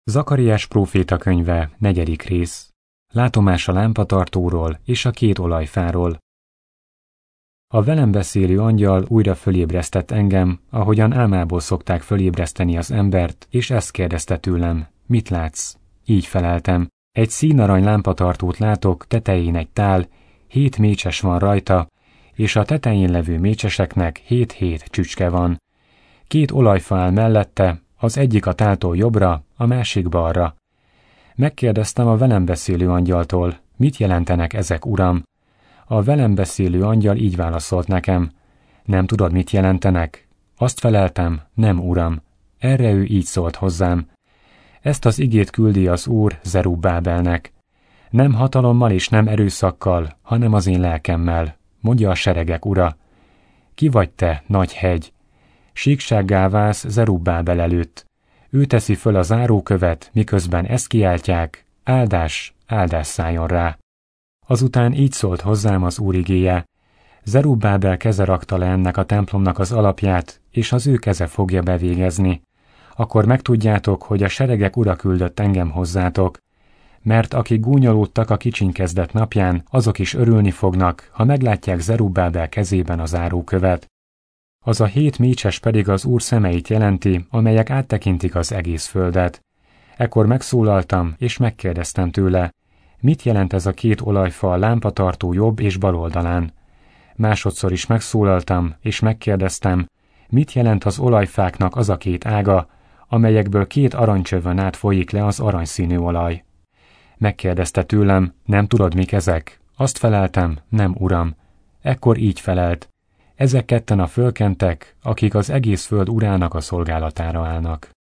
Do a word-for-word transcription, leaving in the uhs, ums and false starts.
Zakariás próféta könyve, negyedik rész. Látomás a lámpatartóról és a két olajfáról. A velem beszélő angyal újra fölébresztett engem, ahogyan álmából szokták fölébreszteni az embert, és ezt kérdezte tőlem: mit látsz? Így feleltem: egy színarany lámpatartót látok, tetején egy tál, hét mécses van rajta, és a tetején levő mécseseknek hét-hét csücske van. Két olajfa áll mellette, az egyik a táltól jobbra, a másik balra. Megkérdeztem a velem beszélő angyaltól: mit jelentenek ezek, uram? A velem beszélő angyal így válaszolt nekem: nem tudod, mit jelentenek? Azt feleltem: nem, uram. Erre ő így szólt hozzám: ezt az igét küldi az Úr Zerubbábelnek. Nem hatalommal és nem erőszakkal, hanem az én lelkemmel, mondja a seregek ura. Ki vagy te, nagy hegy? Síksággá válsz Zerubbábel előtt. Ő teszi föl a zárókövet, miközben ezt kiáltják: áldás, áldás szálljon rá. Azután így szólt hozzám az Úr igéje: Zerubbábel keze rakta le ennek a templomnak az alapját, és az ő keze fogja bevégezni. Akkor megtudjátok, hogy a seregek ura küldött engem hozzátok, mert akik gúnyolódtak a kicsinkezdett napján, azok is örülni fognak, ha meglátják Zerubbábel kezében a zárókövet. Az a hét mécses pedig az Úr szemeit jelenti, amelyek áttekintik az egész földet. Ekkor megszólaltam, és megkérdeztem tőle: mit jelent ez a két olajfa a lámpatartó jobb és bal oldalán? Másodszor is megszólaltam, és megkérdeztem: mit jelent az olajfáknak az a két ága, amelyekből két aranycsövön át folyik le az aranyszínű olaj? Megkérdezte tőlem: nem tudod, mik ezek? Azt feleltem: nem, uram. Ekkor így felelt: ezek ketten a fölkentek, akik az egész föld urának a szolgálatára állnak.